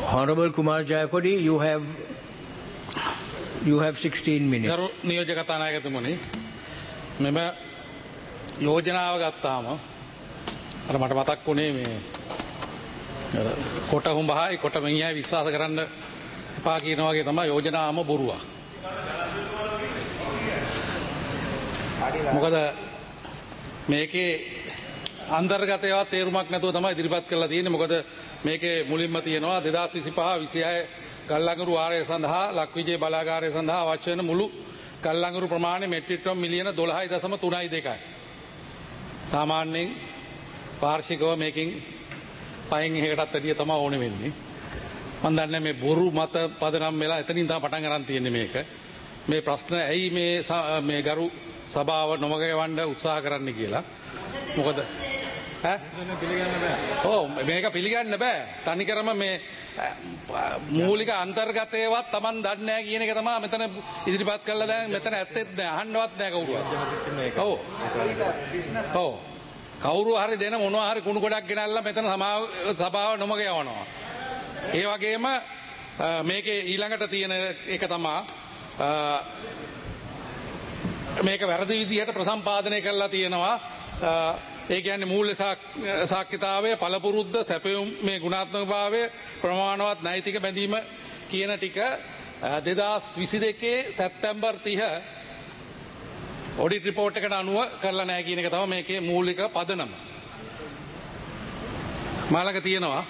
Honorable Kumar Jayakodi, you have 16 minutes. ගරු නියෝජ්‍ය කතානායකතුමනි, මෙම යෝජනාව ගත්තාම අර මට මතක් වුණේ මේ කොට හුඹහයි කොට මෙහියි විශ්වාස කරන්න එපා කියන වගේ තමයි යෝජනාවම බොරුවක්. මොකද මේකේ අන්තර්ගතයවත් තේරුමක් නැතුව තමයි ඉදිරිපත් කරලා තියෙන්නේ. මොකද මේකේ මුලින්ම තියෙනවා 2025 26 ගල්ලංගුරු වාරය සඳහා ලක්විජය බලාගාරය සඳහා අවශ්‍ය වෙන මුළු ගල්ලංගුරු ප්‍රමාණය මෙට්‍රික් ටන් මිලියන 12.32යි. සාමාන්‍යයෙන් වාර්ෂිකව මේකෙන් පහෙන් එකටත් වැඩිය තමයි ඕනේ වෙන්නේ. මම දන්නේ මේ බොරු මත පදනම් වෙලා එතනින් තමයි පටන් ගන්න තියෙන්නේ මේක. මේ ප්‍රශ්න ඇයි මේ ගරු සභාව නොමග යවන්න උත්සාහ කරන්න කියලා. මොකද මේක පිළිගන්න බෑ. තනිකරම මේ මූලික අන්තර්ගතයවත් Taman දන්නේ නැහැ කියන එක තමයි මෙතන ඉදිරිපත් කළා. දැන් මෙතන ඇත්තෙත් නැහැ, අහන්නවත් නැහැ කවුරුවත්. ඔව්. කවුරු හරි දෙන මොනවා හරි කුණු ගොඩක් ගෙනල්ලා මෙතන සභාව නොමග යවනවා. ඒ වගේම මේකේ ඊළඟට තියෙන එක තමයි මේක වැරදි විදිහට ප්‍රසම්පාදනය කරලා තියෙනවා. ඒ කියන්නේ මූල්‍ය සාක්ෂිතාවය, පළපුරුද්ද, සැපයුම් මේ ගුණාත්මකභාවය, ප්‍රමාණවත් නෛතික බැඳීම කියන ටික 2022 සැප්තැම්බර් 30 ඔඩිට් රිපෝට් එකට අනුව කරලා නැහැ කියන එක තමයි මේකේ මූලික පදනම. මාළක තියෙනවා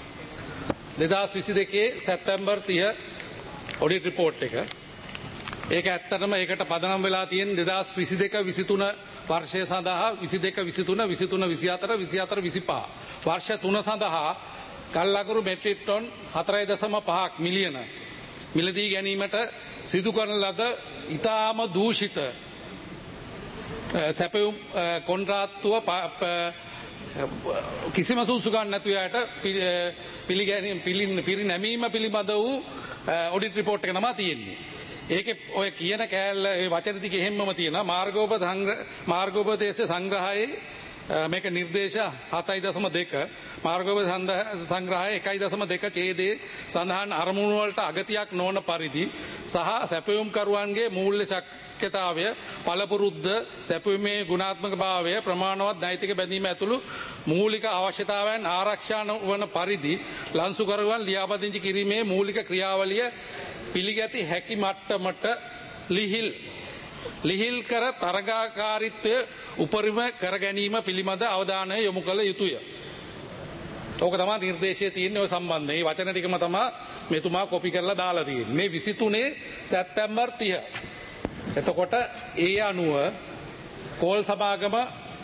2022 සැප්තැම්බර් 30 ඔඩිට් රිපෝට් එක. ඒක ඇත්තටම ඒකට පදනම් වෙලා තියෙන 2022 23 වර්ෂය සඳහා 22 23 23 24 24 25 වර්ෂ 3 සඳහා ගල්ලංගුරු මෙට්‍රික් ටන් 4.5ක් මිලියන මිලදී ගැනීමට සිදු කරන ලද ඉතාම දූෂිත සැපයුම් කොන්ත්‍රාත්තුව කිසිම සුසුකම් නැතු යට පිරිනැමීම පිළිබඳ වූ ඔඩිට් රිපෝට් එක තමයි තියෙන්නේ. ඒකේ ඔය කියන කෑල්ල ඒ වචන ටික එහෙම්මම තියෙනවා. මාර්ගෝපදේශ සංග්‍රහයේ මේක නිර්දේශ 7.2 මාර්ගෝපදේශ සංග්‍රහයේ 1.2 ඡේදයේ සඳහන් අරමුණු වලට අගතියක් නොවන පරිදි සහ සැපයුම් කරුවන්ගේ මූල්‍ය ශක්්‍යතාවය, පළපුරුද්ද, සැපයුමේ ගුණාත්මක භාවය, ප්‍රමාණවත් නෛතික බැඳීම ඇතුළු මූලික අවශ්‍යතාවයන් ආරක්ෂා වන පරිදි ලන්සුකරුවන් ලියාපදිංචි කිරීමේ මූලික ක්‍රියාවලිය පිළිගැති හැකි මට්ටමට ලිහිල් කර තරගාකාරීත්වය උපරිම කර ගැනීම පිළිබඳ අවධානය යොමු කළ යුතුය. ඕක තමයි නිර්දේශයේ තියෙන්නේ ඔය සම්බන්ධයෙන්. මේ වචන ටිකම තමයි මෙතුමා කොපි කරලා දාලා තියෙන්නේ. මේ 23 සැප්තැම්බර් 30. එතකොට ඒ අනුව කෝල් සභාගම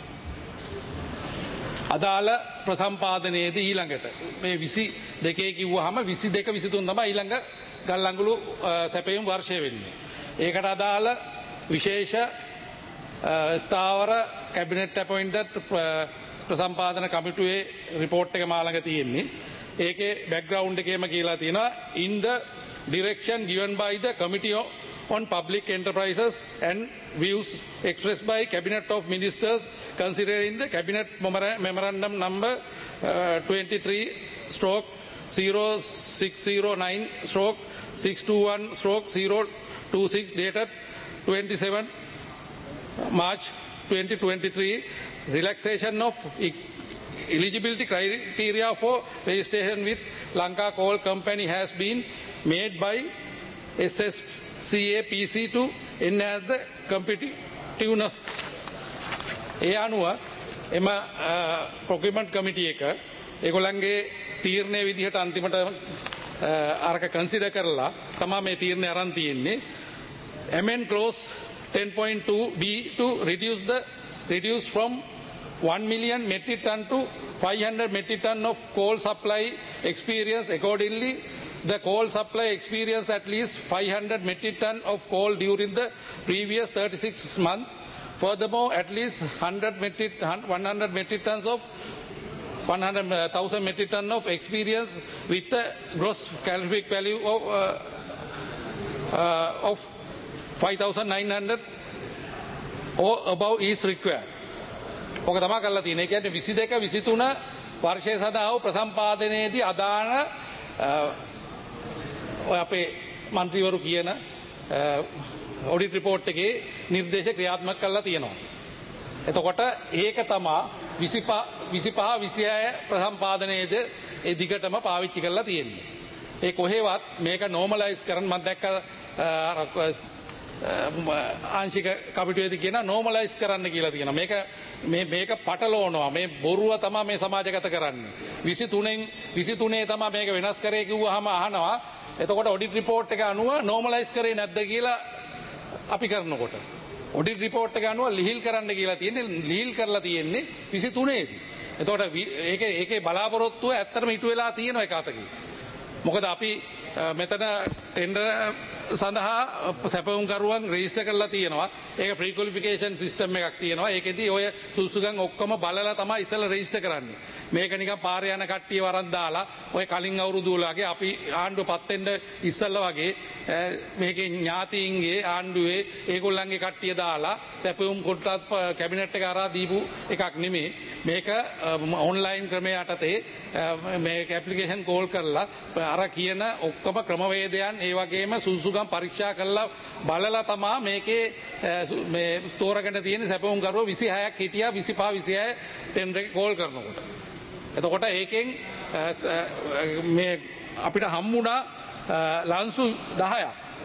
අදාළ ප්‍රසම්පාදනයේදී ඊළඟට මේ 22 කිව්වහම 22 23 තමයි ඊළඟ ගල්ලංගුරු සැපයුම් වර්ෂය වෙන්නේ. ඒකට අදාළ විශේෂ ස්ථාවර කැබිනට් අපොයින්ටඩ් ප්‍රසම්පාදන කමිටුවේ රිපෝට් එක මා ළඟ තියෙන්නේ. ඒකේ බෑග්ග්‍රවුන්ඩ් එකේම කියලා තියෙනවා in the direction given by the committee on public enterprises and views expressed by cabinet of ministers considering the cabinet memorandum number 23/609/621/026 dated 27 March 2023 relaxation of eligibility criteria for registration with Lanka Coal Company has been made by SSCA-PC to enhance the competitiveness. ඒ අනුව එම procurement committee එක ඒගොල්ලන්ගේ තීරණයේ විදිහට අන්තිමට අරක consider කරලා තමයි මේ තීරණය අරන් තියෙන්නේ. amend clause 10.2b to reduce from 1 million metric ton to 500 metric ton of coal supply experience. Accordingly, the coal supply experience at least 500 metric ton of coal during the previous 36 months. Furthermore, at least 100,000 metric tons of 100,000 metric ton of experience with the gross calorific value of 5,900 or above is required. ඕක තමයි කරලා තියෙන්නේ. ඒ කියන්නේ 22 23 වර්ෂයේ සඳහා වූ ප්‍රසම්පාදනයේදී අදාළ ඔය අපේ මන්ත්‍රීවරු කියන ඔඩිට් රිපෝට් එකේ නිර්දේශ ක්‍රියාත්මක කරලා තියෙනවා. එතකොට ඒක තමා 25 26 ප්‍රසම්පාදනයේද ඒ දිගටම පාවිච්චි කරලා තියෙන්නේ. ඒ කොහෙවත් මේක නෝමලයිස් කරන්න මම දැක්ක ආංශික කමිටුවේදී කියන නෝමලයිස් කරන්න කියලා තියෙනවා. මේක පටලවනවා. මේ බොරුව තමයි මේ සමාජගත කරන්නේ. 23 තමයි මේක වෙනස් කරේ කිව්වහම අහනවා. එතකොට ඔඩිට් රිපෝට් එක අනුව නෝමලයිස් කරේ නැද්ද කියලා අපි කරනකොට ඔඩිට් රිපෝට් එක අනුව ලිහිල් කරන්න කියලා තියෙන්නේ. ලිහිල් කරලා තියෙන්නේ 23 දී. එතකොට ඒකේ බලාපොරොත්තුව ඇත්තටම ඉටු වෙලා තියෙන එක අතකින්. මොකද අපි මෙතන ටෙන්ඩර් සඳහා සැපවුම්කරුවන් රෙජිස්ටර් කරලා තියෙනවා. ඒක ප්‍රී ක්වොලිෆිකේෂන් සිස්ටම් එකක් තියෙනවා. ඒකෙදී ඔය සුසුගම් ඔක්කොම බලලා තමයි ඉස්සෙල්ලා රෙජිස්ටර් කරන්නේ. මේක නිකන් පාරේ යන කට්ටිය වරන් දාලා ඔය කලින් අවුරුදු වලගේ අපි ආණ්ඩුව පත් වෙන්න ඉස්සෙල්ලා වගේ මේකේ ඥාතීන්ගේ ආණ්ඩුවේ ඒගොල්ලන්ගේ කට්ටිය දාලා සැපවුම් කොට්ටත් කැබිනට් එක අරා දීපු එකක් නෙමෙයි. මේක ඔන්ලයින් ක්‍රමයේ යටතේ මේක ඇප්ලිකේෂන් කෝල් කරලා අර කියන ඔක්කොම ක්‍රමවේදයන් ඒ වගේම සුසුගම් පරීක්ෂා කරලා බලලා තමා මේකේ මේ ස්තෝරගෙන තියෙන සැපවුම්කරුවෝ 26ක් හිටියා 25 26 ටෙන්ඩර් එක කෝල් කරනකොට. එතකොට ඒකෙන් මේ අපිට හම්බුණා ලන්සු 10ක්.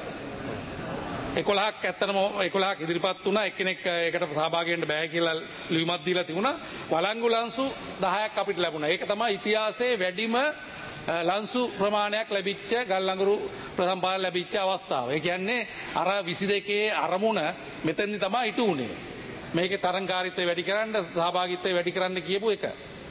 11ක් ඇත්තටම 11ක් ඉදිරිපත් වුණා. එක්කෙනෙක් ඒකට සහභාගී වෙන්න බෑ කියලා ලියුමක් දීලා තිබුණා. වළංගු ලන්සු 10ක් අපිට ලැබුණා. ඒක තමයි ඉතිහාසයේ වැඩිම ලන්සු ප්‍රමාණයක් ලැබිච්ච ගල්ලඟුරු ප්‍රසම්පාදන ලැබිච්ච අවස්ථාව. ඒ කියන්නේ අර 22 අරමුණ මෙතෙන්දි තමයි ඉටු උනේ. මේකේ තරංකාරීත්වය වැඩි කරන්න සහභාගීත්වය වැඩි කරන්න කියපු එක.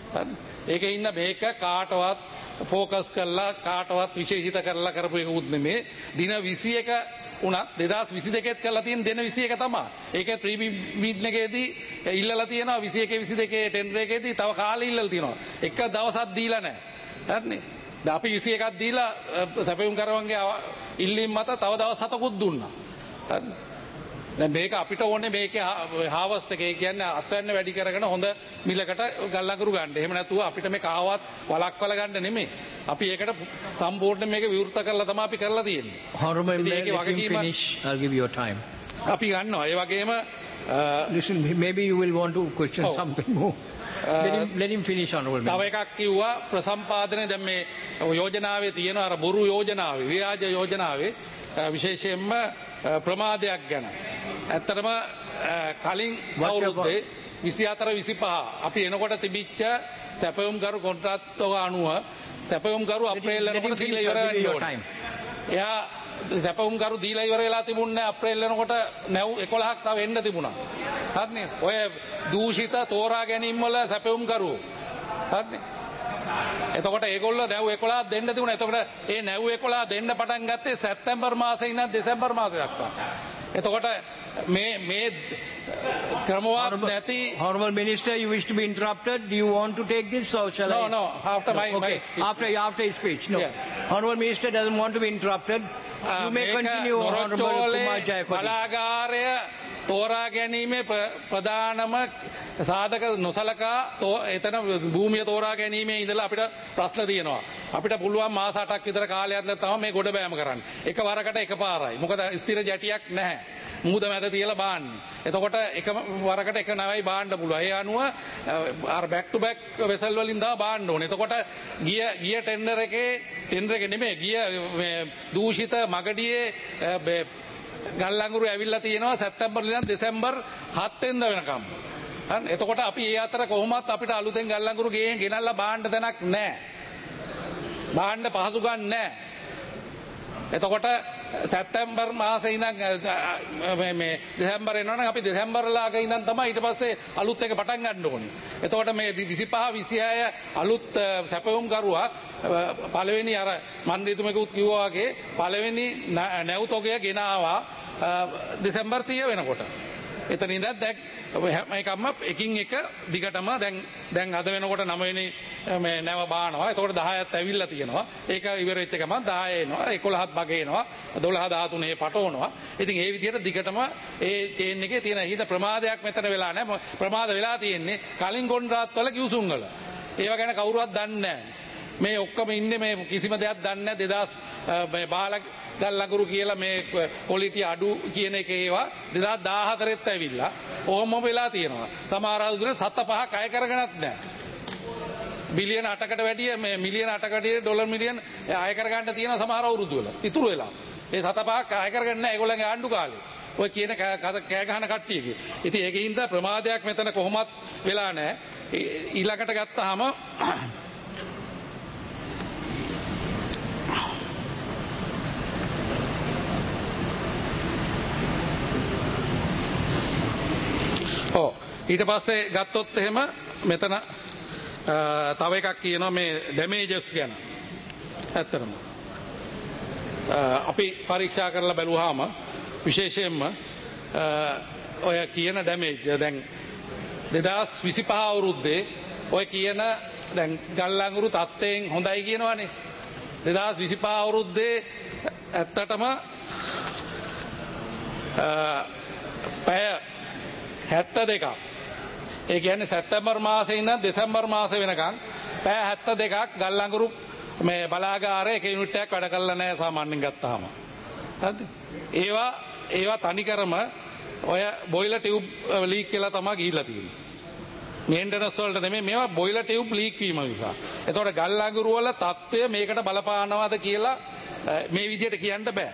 ඒකේ ඉන්න මේක කාටවත් ફોකස් කරලා කාටවත් විශේෂිත කරලා කරපු එකකුත් නෙමේ. දින 21 උනත් 2022ත් කරලා තියෙන දින 21 තමයි. ඒකේ ප්‍රීමියම් මීටින් එකේදී ඉල්ලලා තියෙනවා 21 22 ටෙන්ඩර් එකේදී තව කාලෙ ඉල්ලලා තියෙනවා. එක දවසක් දීලා නැහැ. හරිනේ. අපි 21ක් දීලා සැපයුම් කරවන්ගේ ඉල්ලීම් මත තව දවස් 7කුත් දුන්නා. හරි. දැන් මේක අපිට ඕනේ මේකේ හාවස්ට් එක. ඒ කියන්නේ අස්වැන්න වැඩි කරගෙන හොඳ මිලකට ගල්ලඟුරු ගන්න. එහෙම නැතුව අපිට මේ කාවත් වලක්වල ගන්න නෙමෙයි. අපි ඒකට සම්පූර්ණ මේක විවෘත කරලා තමයි අපි කරලා තියෙන්නේ. Honorable Member, let him finish. I'll give you your time. අපි ගන්නවා. ඒ වගේම listen, maybe you will want to question something more. Let him finish, Honorable Member. තව එකක් කිව්වා ප්‍රසම්පාදනයේ දැන් මේ යෝජනාවේ තියෙන අර බොරු යෝජනාවේ ව්‍යාජ යෝජනාවේ විශේෂයෙන්ම ප්‍රමාදයක් ගැන. ඇත්තටම කලින් අවුරුද්දේ 24 25 අපි එනකොට තිබිච්ච සැපයුම්කරු කොන්ත්‍රාත්තුව අනුව සැපයුම්කරු අප්‍රේල් වෙනකොට දීලා ඉවර වෙන්න ඕනේ. එයා සැපයුම්කරු දීලා ඉවර වෙලා තිබුණේ අප්‍රේල් වෙනකොට නැව් 11ක් තව එන්න තිබුණා. හරිනේ. ඔය දූෂිත තෝරා ගැනීම වල සැපයුම්කරු. හරිනේ. එතකොට ඒගොල්ලෝ නැව් 11ක් දෙන්න තිබුණා. එතකොට ඒ නැව් 11 දෙන්න පටන් ගත්තේ සැප්තැම්බර් මාසේ ඉඳන් දෙසැම්බර් මාසේ දක්වා. එතකොට මේ ක්‍රමවත් නැති. Honorable Minister, you wish to be interrupted. Do you want to take this or shall I? No, after my okay. speech. After his speech. No. Yeah. Honorable Minister doesn't want to be interrupted. You may continue, Honorable Kumar Jayakodi. බලාගාරය තෝරා ගැනීමේ ප්‍රධානම සාධක නොසලකා එතන භූමිය තෝරා ගැනීමේ ඉඳලා අපිට ප්‍රශ්න තියෙනවා. අපිට පුළුවන් මාස 8ක් විතර කාලයක් තමයි මේ ගොඩ බෑම කරන්න. එකවරකට එකපාරයි. මොකද ස්ථිර ජැටියක් නැහැ. මුහුද මැද තියලා බාන්නේ. එතකොට එක වරකට එක නැවයි බාන්න පුළුවන්. ඒ අනුව අර බෑක් ටු බෑක් වෙසල් වලින් දා බාන්න ඕනේ. එතකොට ගිය ටෙන්ඩර් එකේ නෙමෙයි ගිය මේ දූෂිත මගඩියේ ගල්ලඟුරු ඇවිල්ලා තියෙනවා සැප්තැම්බර් ඉඳන් දෙසැම්බර් 7 වෙනිදා වෙනකම්. හරි. එතකොට අපි ඒ අතර කොහොමත් අපිට අලුතෙන් ගල්ලඟුරු ගෙනල්ලා බාන්න තැනක් නැහැ. බාන්න පහසු ගන්න නැහැ. එතකොට සැප්තැම්බර් මාසේ ඉඳන් මේ දෙසැම්බර් එනවනම් අපි දෙසැම්බර් ලාගේ ඉඳන් තමයි ඊට පස්සේ අලුත් එක පටන් ගන්න ඕනේ. එතකොට මේ 25 26 අලුත් සැපයුම් කරුවා පළවෙනි අර මන්ත්‍රීතුමෙකුත් කිව්වා වගේ පළවෙනි නැව් තොගය ගෙනාවා දෙසැම්බර් 30 වෙනකොට. එතන ඉඳන් දැන් හැම එකක්ම එකින් එක දිගටම දැන් අද වෙනකොට 9 වෙනි මේ නැව බානවා. එතකොට 10ක් ඇවිල්ලා තියෙනවා. ඒක ඉවර වෙච්ච ගමන් 10 එනවා. 11ක් බගේ එනවා. 12 13 පටවනවා. ඉතින් ඒ විදිහට දිගටම ඒ චේන් එකේ තියෙන හිත ප්‍රමාදයක් මෙතන වෙලා නැහැ. ප්‍රමාද වෙලා තියෙන්නේ කලින් කොන්ත්‍රාත් වල කිව්සුම් වල. ඒව ගැන කවුරුවත් දන්නේ නැහැ. මේ ඔක්කොම ඉන්නේ මේ කිසිම දෙයක් දන්නේ නැහැ 2000 මේ බාල ගල් ලඟුරු කියලා මේ ක්වොලිටි අඩු කියන එක ඒවා 2014ත් ඇවිල්ලා ඔහොම වෙලා තියෙනවා. සමහර අවුරුදුන 7-5ක් අය කරගෙනත් නැහැ. බිලියන 8කට වැඩිය මේ මිලියන 8කට වැඩිය ඩොලර් මිලියන අය කරගන්න තියෙන සමහර අවුරුදු වල ඉතුරු වෙලා. ඒ 7-5ක් අය කරගන්න නැහැ ඒගොල්ලන්ගේ ආණ්ඩු කාලේ. ඔය කියන කෑ ගහන කට්ටියගේ. ඉතින් ඒකින්ද ප්‍රමාදයක් මෙතන කොහොමත් වෙලා නැහැ. ඊළඟට ගත්තාම ඊට පස්සේ ගත්තොත් එහෙම මෙතන තව එකක් කියනවා මේ ඩැමේජස් ගැන. ඇත්තටම අපි පරීක්ෂා කරලා බැලුවාම විශේෂයෙන්ම ඔය කියන ඩැමේජ් දැන් 2025 අවුරුද්දේ ඔය කියන දැන් ගල් ලඟුරු තත්ත්වයෙන් හොඳයි කියනවනේ. 2025 අවුරුද්දේ ඇත්තටම පැය 72ක්. ඒ කියන්නේ සැප්තැම්බර් මාසේ ඉඳන් දෙසැම්බර් මාසේ වෙනකන් පැය 72ක් ගල් ලඟුරු මේ බලාගාරයේ එක යුනිට් එකක් වැඩ කරලා නැහැ සාමාන්‍යයෙන් ගත්තාම. හරිද? ඒවා තනිකරම ඔය බොයිලර් ටියුබ් ලීක් කියලා තමයි ගිහිල්ලා තියෙන්නේ. මේන්ටනන්ස් වලට නෙමෙයි මේවා බොයිලර් ටියුබ් ලීක් වීම නිසා. එතකොට ගල් ලඟුරු වල තත්ත්වය මේකට බලපානවාද කියලා මේ විදිහට කියන්න බෑ.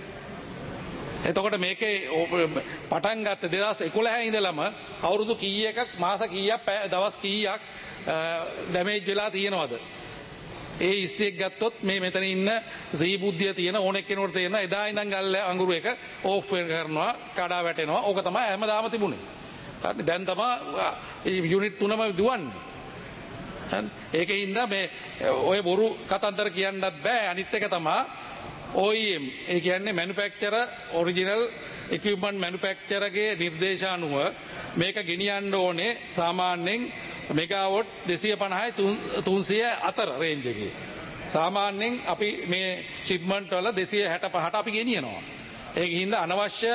එතකොට මේකේ පටන් ගත්ත 2011 ඉඳලම අවුරුදු කීයක මාස කීයක් දවස් කීයක් ඩැමේජ් වෙලා තියෙනවද? ඒ හිස්ටරි එක ගත්තොත් මේ මෙතන ඉන්න සී බුද්ධිය තියෙන ඕනෙක් කෙනෙකුට තියෙන එදා ඉඳන් ගල් අඟුරු එක ඕෆ් කරනවා කඩා වැටෙනවා. ඕක තමයි හැමදාම තිබුණේ. හරි දැන් තමයි යුනිට් 3ම දුවන්නේ. හරි ඒකෙන් ඉඳ මේ ඔය බොරු කතන්දර කියන්නත් බෑ. අනිත් එක තමයි OEM ඒ කියන්නේ මැනුෆැක්චරර් ඔරිජිනල් ඉක්විප්මන්ට් මැනුෆැක්චරර්ගේ නිර්දේශ අනුව මේක ගෙනියන්න ඕනේ සාමාන්‍යයෙන් මෙගාවොට් 250යි 300 අතර රේන්ජ් එකේ. සාමාන්‍යයෙන් අපි මේ ෂිප්මන්ට් වල 265ට අපි ගෙනියනවා. ඒකින්ද අනවශ්‍ය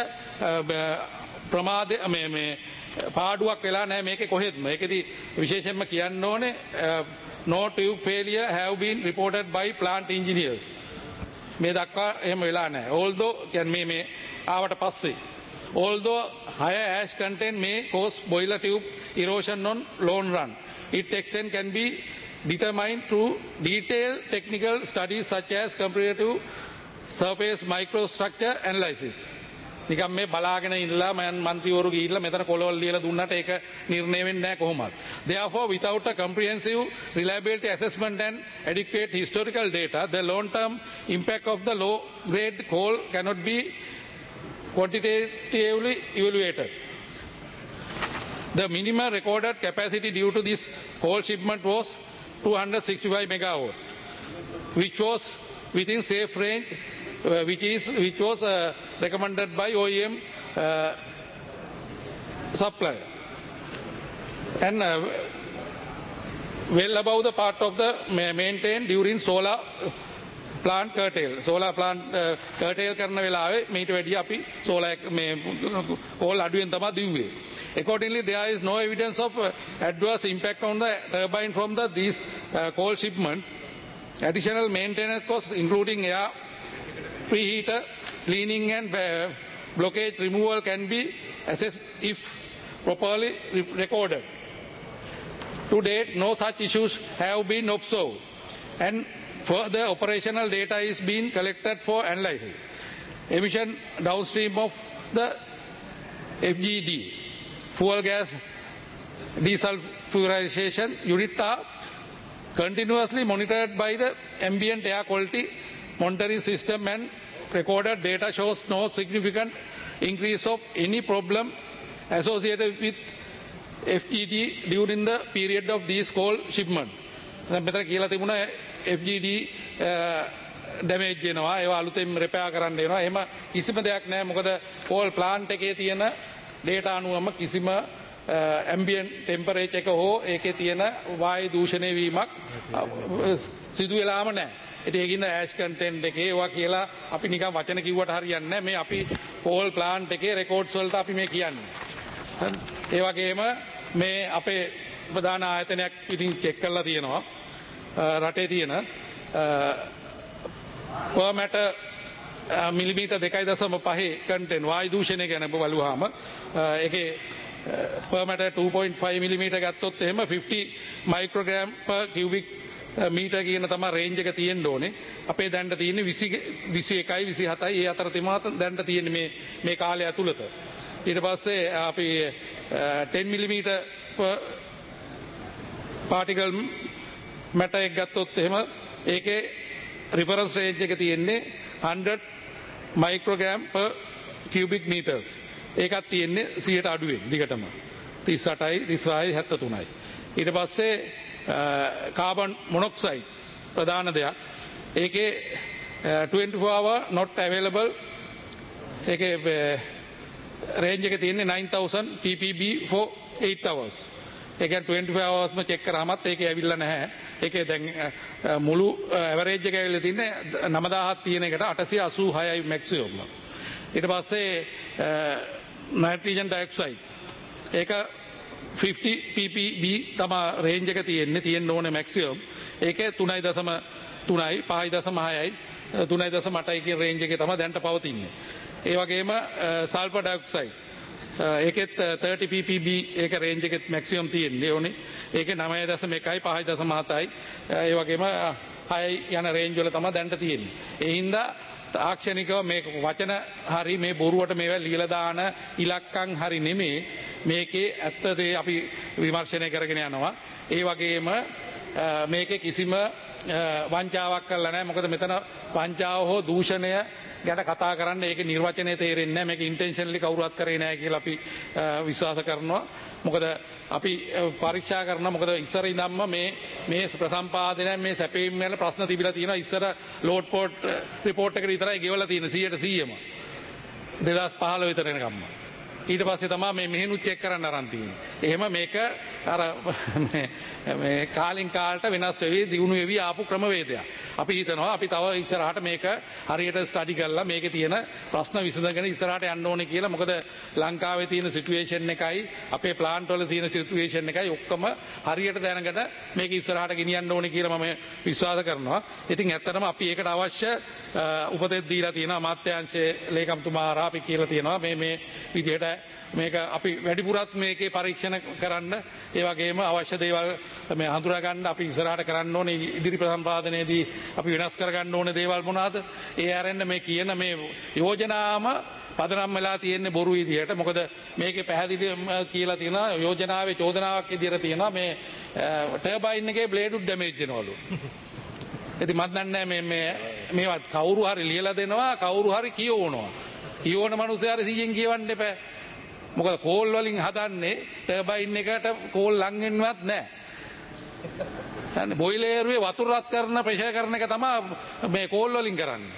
ප්‍රමාද මේ පාඩුවක් වෙලා නැහැ මේකේ කොහෙත්ම. ඒකෙදි විශේෂයෙන්ම කියන්න ඕනේ no tube failure have been reported by plant engineers. මේ දක්වා එහෙම වෙලා නැහැ. although කියන්නේ මේ ආවට පස්සේ although higher ash content may cause boiler tube erosion on long run, its extent can be determined through detailed technical studies such as comparative surface microstructure analysis. නිකම් මේ බලාගෙන ඉන්නලා මන්ත්‍රීවරු ගිහිල්ලා මෙතන කොළවල් ලියලා දුන්නාට ඒක නිර්ණය වෙන්නේ නැහැ කොහොමවත්. Therefore, without a comprehensive reliability assessment and adequate historical data, the long-term impact of the low-grade coal cannot be quantitatively evaluated. The minimum recorded capacity due to this coal shipment was 265 megawatt, which was within safe range, which was recommended by OEM supplier, and well above the part of the maintained during solar plant curtail. Solar plant curtail කරන වෙලාවේ මේට වැඩි අපි solar මේ coal අඩුවෙන් තමයි දිව්වේ. Accordingly, there is no evidence of adverse impact on the turbine from these coal shipment. Additional maintenance costs, including air preheater, cleaning and blockage removal, can be assessed if properly recorded. To date, no such issues have been observed, and further operational data is being collected for analysis. Emission downstream of the FGD, fuel gas desulfurization unit, are continuously monitored by the ambient air quality monitoring system, and recorded data shows no significant increase of any problem associated with FGD during the period of these coal shipment. මෙතන කියලා තිබුණා FGD damage වෙනවා, ඒවා අලුතෙන් repair කරන්න වෙනවා. එහෙම කිසිම දෙයක් නැහැ. මොකද coal plant එකේ තියෙන data අනුවම කිසිම ambient temperature එක හෝ ඒකේ තියෙන වායු දූෂණය වීමක් සිදු වෙලාම නැහැ. ඒකින්ද ඇෂ් කන්ටෙන්ට් එකේ ඒවා කියලා අපි නිකන් වචන කිව්වට හරියන්නේ නැහැ. මේ අපි coal plant එකේ රෙකෝඩ්ස් වලට අපි මේ කියන්නේ. ඒ වගේම මේ අපේ ප්‍රධාන ආයතනයක් ඉතින් චෙක් කරලා තියෙනවා. රටේ තියෙන per matter මිලිමීටර් 2.5 කන්ටෙන්ට් වායු දූෂණය ගැන බලුවාම ඒකේ per matter 2.5 මිලිමීටර් ගත්තොත් එහෙම 50 මයික්‍රෝග්‍රෑම් per cubic මීටර් කියන තමයි රේන්ජ් එක තියෙන්න ඕනේ. අපේ දැන්ට තියෙන්නේ 21යි 27යි ඒ අතර තමයි දැන්ට තියෙන්නේ මේ කාලය ඇතුළත. ඊට පස්සේ අපි 10 මිලිමීටර් පාටිකල් මැටර් එක ගත්තොත් එහෙම ඒකේ රිෆරන්ස් රේන්ජ් එක තියෙන්නේ 100 මයික්‍රෝග්‍රෑම් per cubic meters. ඒකත් තියෙන්නේ 100ට අඩුවෙන් දිගටම 38යි 36යි 73යි. ඊට පස්සේ කාබන් මොනොක්සයිඩ් ප්‍රධාන දෙයක්. ඒකේ 24 hour not available ඒකේ රේන්ජ් එක තියෙන්නේ 9000 ppb for 8 hours. ඒ කියන්නේ 24 hours ම චෙක් කරාමත් ඒකේ ඇවිල්ලා නැහැ. ඒකේ දැන් මුළු ඇවරේජ් එක ඇවිල්ලා තින්නේ 9000ක් තියෙන එකට 886යි මැක්සිමම්. ඊට පස්සේ නයිට්‍රජන් ඩයොක්සයිඩ් ඒක 50 ppb තමයි රේන්ජ් එක තියෙන්න ඕනේ මැක්සිමම්. ඒකේ 3.3යි 5.6යි 3.8යි කියන රේන්ජ් එකේ තමයි දැන්ට පවතින්නේ. ඒ වගේම සල්ෆර් ඩයොක්සයිඩ් ඒකෙත් 30 ppb ඒක රේන්ජ් එකෙත් මැක්සිමම් තියෙන්නේ ඕනේ. ඒකේ 9.1යි 5.7යි ඒ වගේම 6යි යන රේන්ජ් වල තමයි දැන්ට තියෙන්නේ. ඒ හින්දා තාක්ෂණිකව මේ වචන හරි මේ බොරුවට මේවා ලියලා දාන ඉලක්කම් හරි නෙමේ මේකේ ඇත්ත දේ අපි විමර්ශනය කරගෙන යනවා. ඒ වගේම මේකේ කිසිම වංචාවක් කරලා නැහැ. මොකද මෙතන වංචාව හෝ දූෂණය ගැන කතා කරන්න ඒක නිර්වචනය තේරෙන්නේ නැහැ. මේක ඉන්ටෙන්ෂනලි කවුරුවත් කරේ නැහැ කියලා අපි විශ්වාස කරනවා. මොකද අපි පරීක්ෂා කරනවා. මොකද ඉස්සර ඉඳන්ම මේ ප්‍රසම්පාදනය මේ සැපීම් වල ප්‍රශ්න තිබිලා තියෙනවා. ඉස්සර ලෝඩ් පෝට් රිපෝට් එකට විතරයි ගෙවලා තියෙන 100%ම 2015 විතර එනකම්ම. ඊට පස්සේ තමයි මේ මෙහෙනුත් චෙක් කරන්න අරන් තියෙන්නේ. එහෙම මේක අර මේ කාලින් කාලට වෙනස් වෙවි දියුණු වෙවි ආපු ක්‍රමවේදයක්. අපි හිතනවා අපි තව ඉස්සරහට මේක හරියට ස්ටඩි කරලා මේකේ තියෙන ප්‍රශ්න විසඳගෙන ඉස්සරහට යන්න ඕනේ කියලා. මොකද ලංකාවේ තියෙන සිටුේෂන් එකයි අපේ ප්ලාන්ට් වල තියෙන සිටුේෂන් එකයි ඔක්කොම හරියට දැනගෙන මේක ඉස්සරහට ගෙනියන්න ඕනේ කියලා මම විශ්වාස කරනවා. ඉතින් ඇත්තටම අපි ඒකට අවශ්‍ය උපදෙස් දීලා තියෙනවා. අමාත්‍යාංශයේ ලේකම්තුමා අපි කියලා තියෙනවා මේ විදිහට මේක අපි වැඩිපුරත් මේකේ පරීක්ෂණ කරන්න ඒ වගේම අවශ්‍ය දේවල් මේ හඳුනා ගන්න අපි ඉස්සරහට කරන්න ඕනේ. ඉදිරි ප්‍රසම්පාදනයේදී අපි වෙනස් කර ගන්න ඕනේ දේවල් මොනවාද? ඒ ආරෙන්න මේ කියන මේ යෝජනාම පදනම් වෙලා තියෙන්නේ බොරු විදිහට. මොකද මේකේ පැහැදිලි කියලා තියෙනවා යෝජනාවේ චෝදනාවක් විදිහට තියෙනවා මේ ටර්බයින් එකේ බ්ලේඩ් උඩ් ඩැමේජ් වෙනවලු. ඉතින් මත් දන්නේ මේවත් කවුරු හරි ලියලා දෙනවා කවුරු හරි කියවනවා. කියවන මිනිස්සු හරි 100න් කියවන්න එපා. මොකද කෝල් වලින් හදන්නේ ටර්බයින් එකට කෝල් ලං වෙන්නවත් නැහැ. හරි බොයිලරේ වතුර රත් කරන ප්‍රෙෂර් කරන එක තමයි මේ කෝල් වලින් කරන්නේ.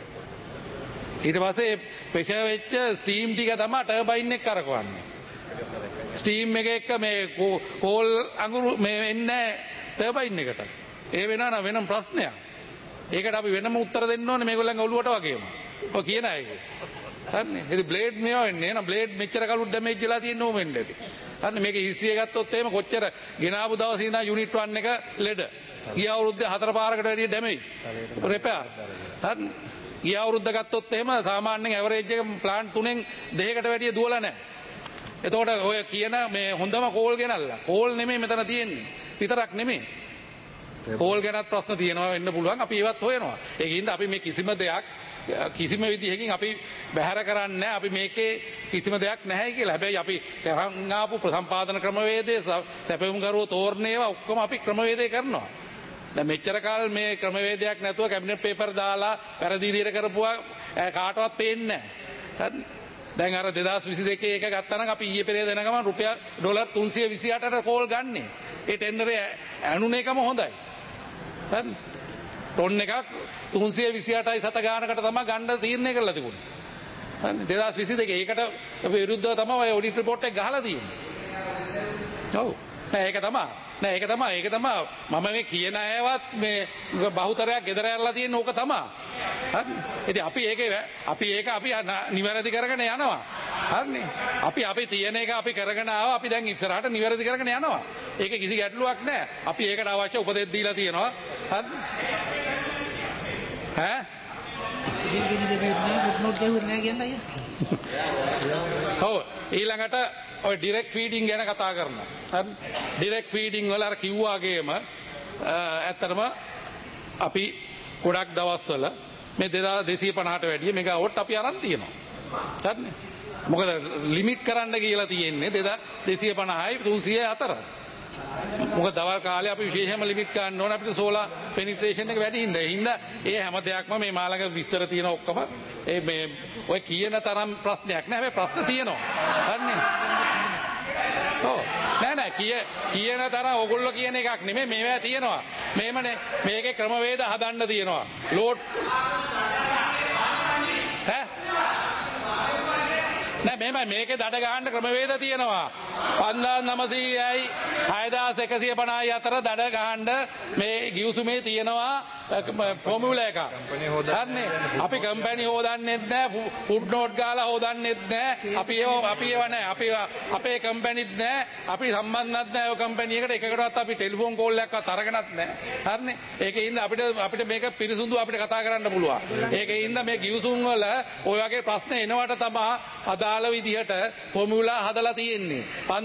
ඊට පස්සේ ප්‍රෙෂර් වෙච්ච ස්ටීම් ටික තමයි ටර්බයින් එක කරකවන්නේ. ස්ටීම් එක එක්ක මේ කෝල් අඟුරු මේ එන්නේ ටර්බයින් එකට. ඒ වෙනවා නම් වෙනම ප්‍රශ්නයක්. ඒකට අපි වෙනම උත්තර දෙන්න ඕනේ මේගොල්ලන්ගේ ඔළුවට වගේම. ඔය කියන අයගේ. හරිනේ. ඉතින් බ්ලේඩ් මේවා වෙන්නේ නේද? බ්ලේඩ් මෙච්චර කලුත් ඩැමේජ් වෙලා තියෙන ඕම වෙන්නේ ඇති. හරිනේ. මේකේ හිස්ටරි එක ගත්තොත් එහෙම කොච්චර ගෙනාවු දවසේ ඉඳන් යුනිට් 1 එක ලෙඩ. ගිය අවුරුද්දේ 4 පාරකට වැඩිය ඩැමේජ්. රිපෙයාර්. හරිනේ. ගිය අවුරුද්ද ගත්තොත් එහෙම සාමාන්‍යයෙන් ඇවරේජ් එක ප්ලාන්ට් 3න් 2කට වැඩිය දුවලා නැහැ. එතකොට ඔය කියන මේ හොඳම කෝල් ගෙනල්ලා. කෝල් නෙමෙයි මෙතන තියෙන්නේ. විතරක් නෙමෙයි. කෝල් ගැනත් ප්‍රශ්න තියෙනවා වෙන්න පුළුවන්. අපි ඒවත් හොයනවා. ඒකින්ද අපි මේ කිසිම දෙයක් කිසිම විදිහකින් අපි බැහැර කරන්නේ නැහැ. අපි මේකේ කිසිම දෙයක් නැහැ කියලා. හැබැයි අපි තරං ආපු ප්‍රසම්පාදන ක්‍රමවේදයේ සැපයුම් කරුවෝ තෝරන ඒවා ඔක්කොම අපි ක්‍රමවේදේ කරනවා. දැන් මෙච්චර කාල මේ ක්‍රමවේදයක් නැතුව කැබිනට් පේපර් දාලා වැරදි විදිහට කරපුවා කාටවත් පේන්නේ නැහැ. දැන් අර 2022 එක ගත්තා නම් අපි ඊයේ පෙරේද දෙන ගමන් රුපියල් ඩොලර් 328ට කෝල් ගන්නෙ. ඒ ටෙන්ඩරේ ඇනුන එකම හොඳයි. හරි. ටොන් එකක් 328යි සත ගානකට තමයි ගන්න තීරණය කරලා තිබුණේ. හරි 2022 ඒකට විරුද්ධව තමයි ඔය ඔඩිට් රිපෝට් එක ගහලා තියෙන්නේ. ඔව්. ඒක තමයි මම මේ කියන අයවත් මේ බහුතරයක් ගෙදර ඇරලා තියෙන ඕක තමයි. හරි. ඉතින් අපි ඒක නිවැරදි කරගෙන යනවා. හරිනේ. අපි තියෙන එක අපි කරගෙන ආවා. අපි දැන් ඉස්සරහට නිවැරදි කරගෙන යනවා. ඒක කිසි ගැටලුවක් නැහැ. අපි ඒකට අවශ්‍ය උපදෙස් දීලා තියෙනවා. ඔව් ඊළඟට ඔය ඩිරෙක්ට් ෆීඩින් ගැන කතා කරනවා. හරි ඩිරෙක්ට් ෆීඩින් වල අර කිව්වාගේම ඇත්තටම අපි ගොඩක් දවස්වල මේ 2250ට වැඩිය මෙගාවොට් අපි අරන් තියෙනවා. හරිනේ. මොකද ලිමිට් කරන්න කියලා තියෙන්නේ 2250යි 300 අතර. මොකද දවල් කාලේ අපි විශේෂයෙන්ම ලිමිට් ගන්න ඕන අපිට සෝලාර් පෙනිට්‍රේෂන් එක වැඩි හින්දා. ඒ හින්දා ඒ හැම දෙයක්ම මේ මාළඟ විස්තර තියෙන ඔක්කොම මේ ඔය කියන තරම් ප්‍රශ්නයක් නෑ. හැබැයි ප්‍රශ්න තියෙනවා. හරිනේ. ඔව් නෑ කියන තරම් ඕගොල්ලෝ කියන එකක් නෙමෙයි මේවා තියෙනවා. මේමනේ මේකේ ක්‍රමවේද හදන්න තියෙනවා. ලෝඩ් නෑ මේකේ දඩ ගහන්න ක්‍රමවේද තියෙනවා. 5900යි 6150යි අතර දඩ ගහන්න මේ ගිවිසුමේ තියෙනවා ෆෝමියුලා එක. හරිනේ. අපි කම්පැනි හොදන්නෙත් නෑ, ෆුඩ් නෝට් ගාලා හොදන්නෙත් නෑ. අපි ඒව නෑ. අපේ කම්පැනිත් නෑ. අපි සම්බන්ධත් නෑ ඔය කම්පැනි එකට. එකකටවත් අපි ටෙලිෆෝන් කෝල් එකක්වත් අරගෙනත් නෑ. හරිනේ. ඒකෙන් අපිට මේක පිරිසුදු අපිට කතා කරන්න පුළුවන්. ඒකෙන් මේ ගිවිසුම් වල ඔය වගේ ප්‍රශ්න එනවට තමයි අදාළ විදිහට ෆෝමියුලා හදලා තියෙන්නේ.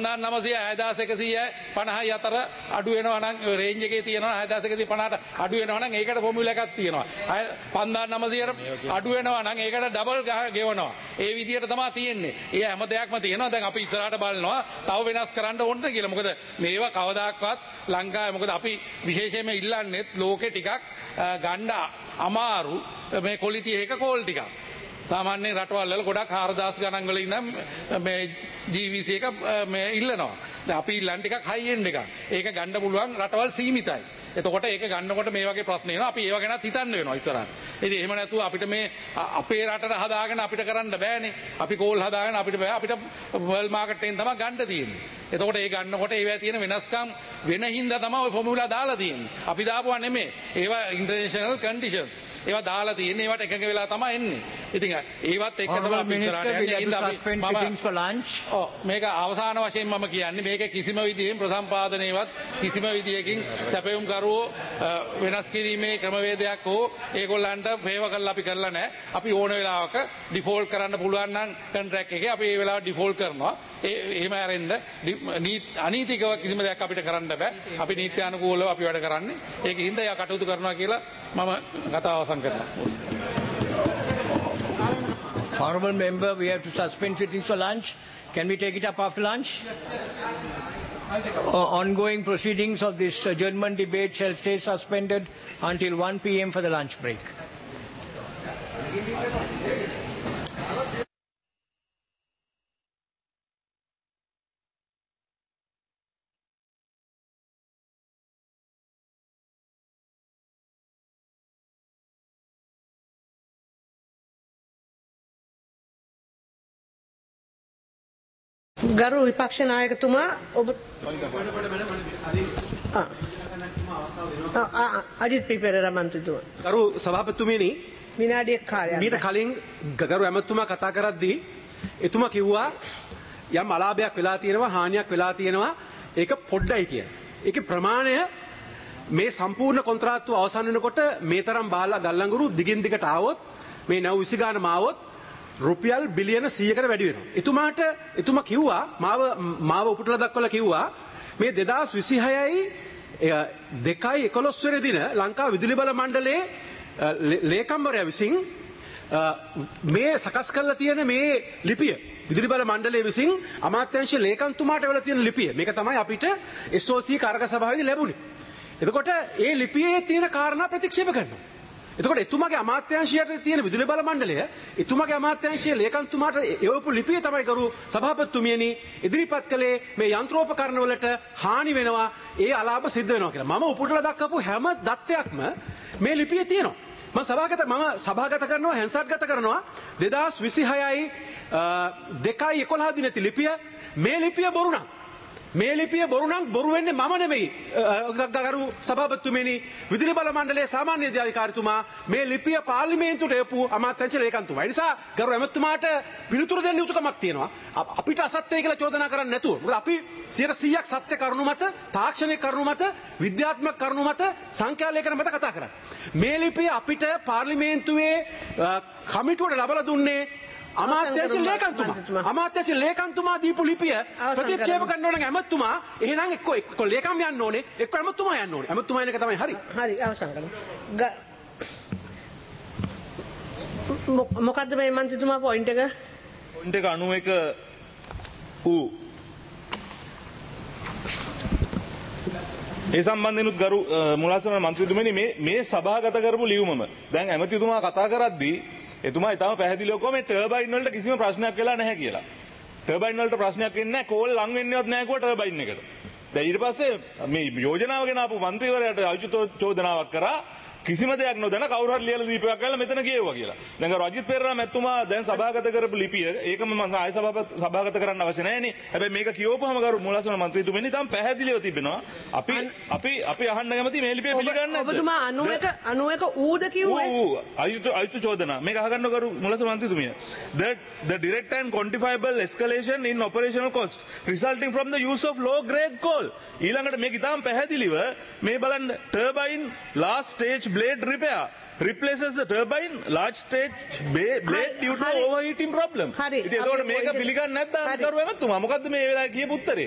5900 6150 අතර අඩු වෙනවා නම් රේන්ජ් එකේ තියෙනවා 6150ට අඩු වෙනවා නම් ඒකට ෆෝමියුලා එකක් තියෙනවා. 5900ට අඩු වෙනවා නම් ඒකට ඩබල් ගෙවනවා. ඒ විදිහට තමයි තියෙන්නේ. ඒ හැම දෙයක්ම තියෙනවා. දැන් අපි ඉස්සරහට බලනවා තව වෙනස් කරන්න ඕනද කියලා. මොකද මේවා කවදාක්වත් ලංකාවේ මොකද අපි විශේෂයෙන්ම ඉල්ලන්නේ ලෝකෙ ටිකක් ගන්න අමාරු මේ ක්වොලිටි එක කෝල් ටිකක්. සාමාන්‍ය රටවල් වල ගොඩක් 4000 ගණන් වල ඉඳන් මේ GVC එක මේ ඉල්ලනවා. දැන් අපි ඉල්ලන්නේ ටිකක් හයි එන්ඩ් එකක්. ඒක ගන්න පුළුවන් රටවල් සීමිතයි. එතකොට ඒක ගන්නකොට මේ වගේ ප්‍රශ්න එනවා. අපි ඒව ගැනත් හිතන්න වෙනවා ඉස්සරහට. ඉතින් එහෙම නැතුව අපිට මේ අපේ රටට හදාගෙන අපිට කරන්න බෑනේ. අපි කෝල් හදාගෙන අපිට බෑ. අපිට වර්ල්ඩ් මාකට් එකෙන් තමයි ගන්න තියෙන්නේ. එතකොට ඒ ගන්නකොට ඒවා තියෙන වෙනස්කම් වෙන හින්දා තමයි ඔය ෆෝමියුලා දාලා තියෙන්නේ. අපි දාපුවා නෙමෙයි. ඒවා ඉන්ටර්නැෂනල් කන්ඩිෂන්ස්. ඒවා දාලා තියෙන්නේ. ඒවට එකඟ වෙලා තමයි එන්නේ. ඉතින් ඒවත් එක්ක තමයි අපි ඉස්සරහට යන්නේ. ඔව් මේක අවසාන වශයෙන් මම කියන්නේ මේක කිසිම විදිහෙන් ප්‍රසම්පාදනයේවත් කිසිම විදියකින් සැපයුම් කරුවෝ වෙනස් කිරීමේ ක්‍රමවේදයක් හෝ ඒගොල්ලන්ට ෆේවර් කරලා අපි කරලා නැහැ. අපි ඕන වෙලාවක ඩිෆෝල්ට් කරන්න පුළුවන් නම් කොන්ට්‍රැක්ට් එකේ අපි ඒ වෙලාවට ඩිෆෝල්ට් කරනවා. එහෙම ආරෙන්න අනීතිකව කිසිම දෙයක් අපිට කරන්න බෑ. අපි නීත්‍යානුකූලව අපි වැඩ කරන්නේ. ඒකින් හින්දා යා කටයුතු කරනවා කියලා මම කතාව අවසන් කරනවා. Honourable member, we have to suspend sittings for lunch. Can we take it up after lunch? Ongoing proceedings of this adjournment debate shall stay suspended until 1 p.m. for the lunch break. ගරු විපක්ෂ නායකතුමා ඔබ අජිත් පෙරේරා මන්ත්‍රීතුමා ගරු සභාපතිතුමනි විනාඩියක් කාලයක් මීට කලින් ගරු ඇමතුමා කතා කරද්දී එතුමා කිව්වා යම් අලාභයක් වෙලා තියෙනවා හානියක් වෙලා තියෙනවා ඒක පොඩ්ඩයි කියන. ඒකේ ප්‍රමාණය මේ සම්පූර්ණ කොන්ත්‍රාත්තුව අවසන් වෙනකොට මේ තරම් බාලා ගල්ලංගුරු දිගින් දිගට ආවොත් මේ 9 ගාන මාවොත් රුපියල් බිලියන 100කට වැඩි වෙනවා. එතුමා කිව්වා මාව උපුටලා දක්වලා කිව්වා මේ 2026යි 2/11 වෙනි දින ලංකා විදුලි බල මණ්ඩලයේ ලේකම්වරයා විසින් මේ සකස් කරලා තියෙන මේ ලිපිය විදුලි බල මණ්ඩලයේ විසින් අමාත්‍යාංශ ලේකම්තුමාට වෙලා තියෙන ලිපිය මේක තමයි අපිට SOC කාර්ක සභාවේදී ලැබුණේ. එතකොට ඒ ලිපියේ තියෙන කාරණා ප්‍රතික්ෂේප කරනවා. එතකොට එතුමාගේ අමාත්‍යාංශයට තියෙන විදුලි බල මණ්ඩලය එතුමාගේ අමාත්‍යාංශයේ ලේකම්තුමාට එවපු ලිපිය තමයි කරු සභාපතිතුමියනි ඉදිරිපත් කළේ මේ යන්ත්‍රෝපකරණ වලට හානි වෙනවා ඒ අලාභ සිද්ධ වෙනවා කියලා. මම උපුටලා දක්වපු හැම දත්තයක්ම මේ ලිපියේ තියෙනවා. මම සභාගත කරනවා හැන්සට්ගත කරනවා 2026යි 2/11 දිනති ලිපිය මේ ලිපිය බොරු නම් මේ ලිපිය බොරු නම් බොරු වෙන්නේ මම නෙමෙයි ගරු සභාපතිතුමනි විදුලි බල මණ්ඩලයේ සාමාන්‍ය අධිකාරිතුමා මේ ලිපිය පාර්ලිමේන්තුවට එපු අමාත්‍යාංශ ලේකම්තුමා. ඒ නිසා ගරු ඇමතුමාට පිළිතුරු දෙන්න යුතුකමක් තියෙනවා. අපිට අසත්‍යයි කියලා චෝදනා කරන්නේ නැතුව. මොකද අපි 100%ක් සත්‍ය කරුණු මත, තාක්ෂණික කරුණු මත, විද්‍යාත්මක කරුණු මත, සංඛ්‍යා ලේඛන මත කතා කරන්නේ. මේ ලිපිය අපිට පාර්ලිමේන්තුවේ කමිටුවට ලබා දුන්නේ අමාත්‍යාංශ ලේකම්තුමා දීපු ලිපිය ප්‍රතික්ෂේප කරන්න ඕන ඇමතුමා එහෙනම් එක්ක ලේකම් යන්න ඕනේ එක්ක ඇමතුමා යන්න ඕනේ ඇමතුමා එන එක තමයි හරි අවසන් කරමු මොකද්ද මේ මන්ත්‍රීතුමා පොයින්ට් එක 91 ඌ ඒ සම්බන්ධෙනුත් ගරු මුලාසන මන්ත්‍රීතුමනි මේ සභාගත කරපු ලියුමම දැන් ඇමතිතුමා කතා කරද්දී එතුමා ඉතාලම පැහැදිලිව කිව්වා මේ ටර්බයින් වලට කිසිම ප්‍රශ්නයක් වෙලා නැහැ කියලා. ටර්බයින් වලට ප්‍රශ්නයක් වෙන්නේ නැහැ. කෝල් ලං වෙන්නේවත් නැහැ කිව්වා ටර්බයින් එකට. දැන් ඊට පස්සේ මේ යෝජනාව ගෙන ආපු മന്ത്രിවරයාට අයිති චෝදනාවක් කරා කිසිම දෙයක් නොදැන කවුරු හරි ලියලා දීපයක් කරලා මෙතන ගියුවා කියලා. දැන් අර අජිත් පෙරේරා මැතිතුමා දැන් සභාගත කරපු ලිපිය ඒකම මම ආයෙ සභාගත කරන්න අවශ්‍ය නැහැ නේ. හැබැයි මේක කියවපුවම ගරු මුලාසන මන්ත්‍රීතුමනි තම පැහැදිලිව තිබෙනවා. අපි අහන්න කැමති මේ ලිපිය පිළිගන්නේ නැද්ද? ඔබතුමා 91 ඌද කිව්වේ? අයිතු චෝදනා. මේක අහගන්න ගරු මුලාසන මන්ත්‍රීතුමිය. The direct and quantifiable escalation in operational cost resulting from the use of low grade coal. ඊළඟට මේක ඉතාලම පැහැදිලිව මේ බලන්න turbine last stage blade repair replaces the turbine large stage blade due to overheating problem. ඉතින් ඒකට මේක පිළිගන්නේ නැත්නම් කරුව එමත්තුමා මොකද්ද මේ වෙලාවේ කියපු උත්තරේ?